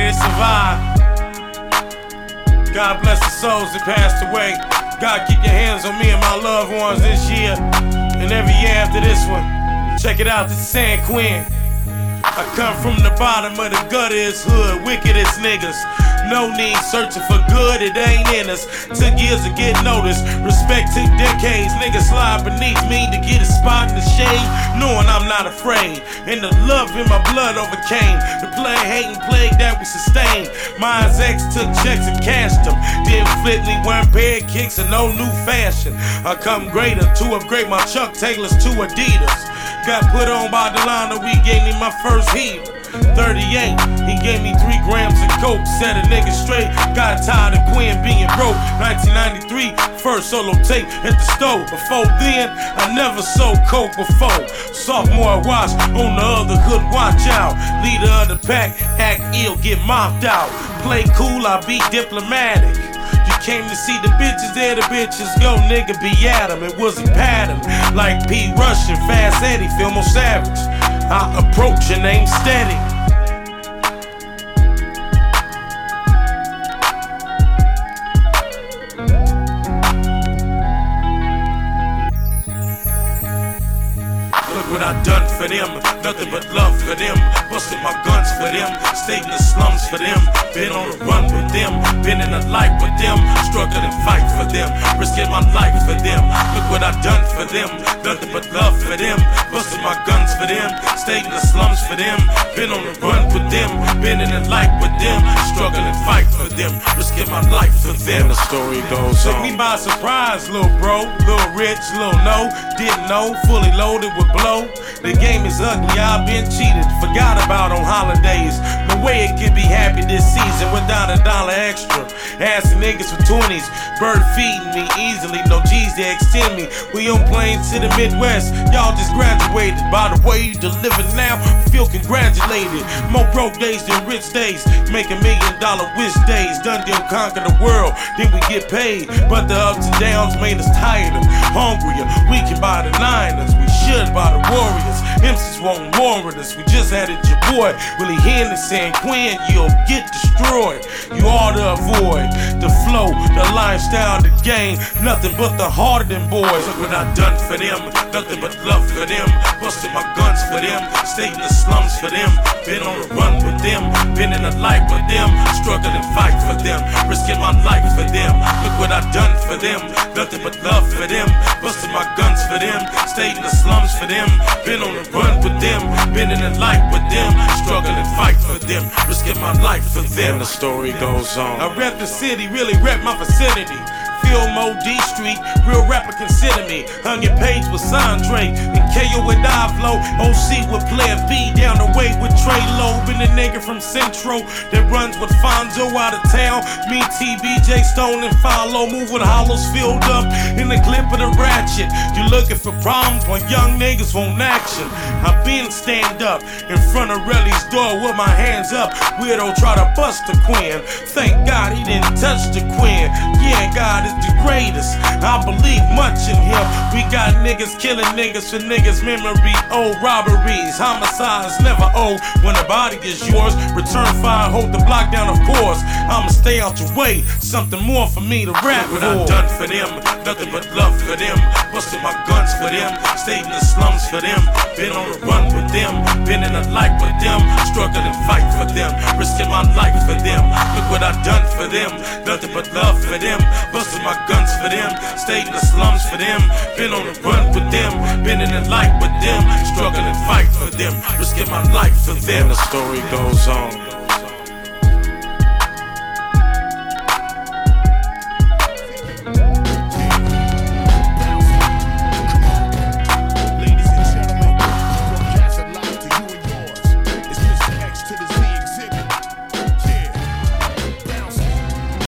they survived. God bless the souls that passed away. God, keep your hands on me and my loved ones this year and every year after this one. Check it out, this is San Quinn. I come from the bottom of the gutters, hood, wickedest niggas. No need searching for good, it ain't in us. Took years to get noticed, respect took decades. Niggas slide beneath me to get a spot in the shade, knowing I'm not afraid. And the love in my blood overcame the plague, hating plague that we sustained. Mine's ex took checks and cashed them. Didn't flip me one pair of kicks and no new fashion. I come greater to upgrade my Chuck Taylors to Adidas. Got put on by Delano, we gave me my first heat. 38, he gave me 3 grams of coke, set a nigga straight. Got tired of Quinn being broke. 1993, first solo tape at the stove. Before then, I never sold coke before. Sophomore watch, on the other hood, watch out. Leader of the pack, act ill, get mopped out. Play cool, I be diplomatic. You came to see the bitches, there the bitches go, nigga, be at 'em. It wasn't pattern, like P. Rush and Fast Eddie, feel more savage. I approach and aim steady. Look what I done for them, nothing but love for them. Busted my guns for them, stayed in the slums for them. Been on the run with them, been in the light with them. Struggle and fight for them, risking my life for them. Look what I done for them, nothing but love for them. Busted my guns for them, stayed in the slums for them. Been on the run with them, been in the light with them. Struggle and fight for them, risking my life for them. And the story goes on. Took me by surprise, little bro, little rich, little no. Didn't know, fully loaded with blow. The game is ugly, I've been cheated, forgot about on holidays. No way it could be happy this season without $1 extra. Asking niggas for 20s, bird feeding me easily, no G's to extend me. We on planes to the Midwest, y'all just graduated. By the way you deliver now, feel congratulated. More broke days than rich days, make $1 million wish days. Done deal, conquer the world, then we get paid. But the ups and downs made us tired and hungrier. We can buy the Niners, we should buy the Warriors. MCs won't war with us, we just had it your boy Willie Henry San Quinn, you'll get destroyed. You ought to avoid the flow, the lifestyle, the game. Nothing but the harder than boys. Look what I done for them, nothing but love for them. Busted my guns for them, stayed in the slums for them. Been on the run with them, been in the light with them. Struggle and fight for them, risking my life for them. Look what I done for them, nothing but love for them. Busted my guns for them, stayed in the slums for them. Been on the run with them, been in the light with them. Struggle and fight for them, risking my life for them. And the story goes on. I rep the city, really rep my vicinity. Fillmore D Street, real rapper consider me. Hung your page with Sandre and KO with Ivlo. OC with Player B, down the way with Trey Loeb. And the nigga from Centro that runs with Fonzo out of town. Me, TBJ Stone and Follow, move with hollows filled up in the clip of the ratchet. You looking for problems while young niggas want action. I been stand up in front of Relly's door with my hands up. Weirdo try to bust the Quinn. Thank God he didn't touch the Quinn. Yeah, God is the greatest. I believe much in him. We got niggas killing niggas for niggas' memory. Old robberies, homicides never old. When the body is yours, return fire, hold the block down, of course. I'ma stay out your way, something more for me to rap for. What I done for them, nothing but love for them. Busted my guns for them, stayed in the slums for them. Been on the run with them, been in the light with them. Struggle and fight for them, risking my life for them. Look what I done for them, nothing but love for them. Busted my guns for them, stayed in the slums for them. Been on the run with them, been in the light with them. Struggle and fight for them, risking my life for them. And the story goes on.